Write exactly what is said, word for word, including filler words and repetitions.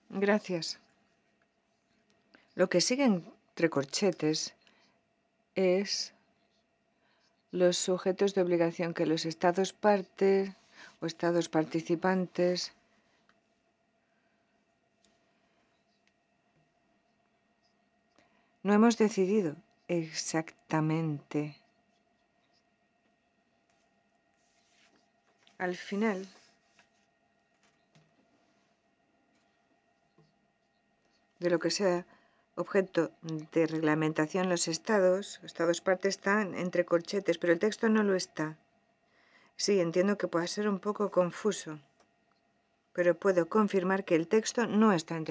Gracias. Lo que sigue entre corchetes es los sujetos de obligación que los estados partes o estados participantes no hemos decidido exactamente. Al final, de lo que sea objeto de reglamentación, los estados, estados partes están entre corchetes, pero el texto no lo está. Sí, entiendo que pueda ser un poco confuso, pero puedo confirmar que el texto no está entre